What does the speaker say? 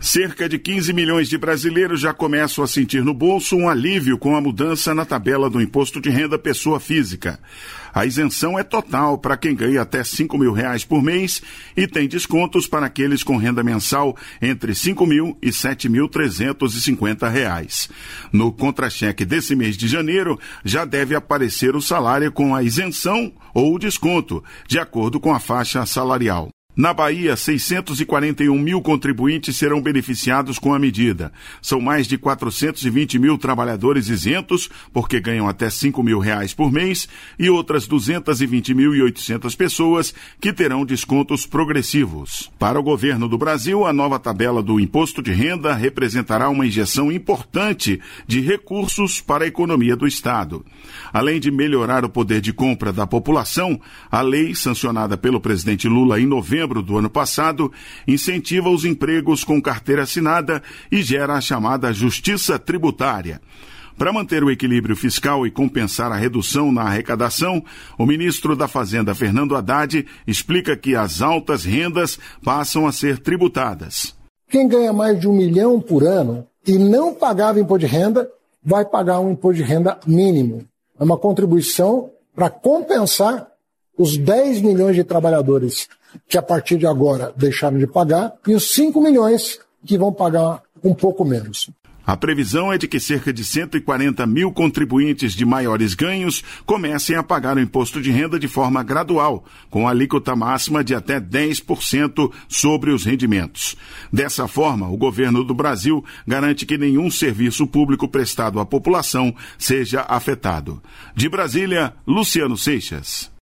Cerca de 15 milhões de brasileiros já começam a sentir no bolso um alívio com a mudança na tabela do imposto de renda pessoa física. A isenção é total para quem ganha até R$5.000 por mês e tem descontos para aqueles com renda mensal entre R$5.000 e R$7.350. No contra-cheque desse mês de janeiro, já deve aparecer o salário com a isenção ou o desconto, de acordo com a faixa salarial. Na Bahia, 641 mil contribuintes serão beneficiados com a medida. São mais de 420 mil trabalhadores isentos, porque ganham até R$5.000 por mês, e outras 220.800 pessoas que terão descontos progressivos. Para o governo do Brasil, a nova tabela do imposto de renda representará uma injeção importante de recursos para a economia do Estado. Além de melhorar o poder de compra da população, a lei, sancionada pelo presidente Lula em novembro do ano passado, incentiva os empregos com carteira assinada e gera a chamada justiça tributária. Para manter o equilíbrio fiscal e compensar a redução na arrecadação, o ministro da Fazenda, Fernando Haddad, explica que as altas rendas passam a ser tributadas. Quem ganha mais de R$1 milhão por ano e não pagava imposto de renda, vai pagar um imposto de renda mínimo. É uma contribuição para compensar os 10 milhões de trabalhadores que a partir de agora deixaram de pagar e os 5 milhões que vão pagar um pouco menos. A previsão é de que cerca de 140 mil contribuintes de maiores ganhos comecem a pagar o imposto de renda de forma gradual, com alíquota máxima de até 10% sobre os rendimentos. Dessa forma, o governo do Brasil garante que nenhum serviço público prestado à população seja afetado. De Brasília, Luciano Seixas.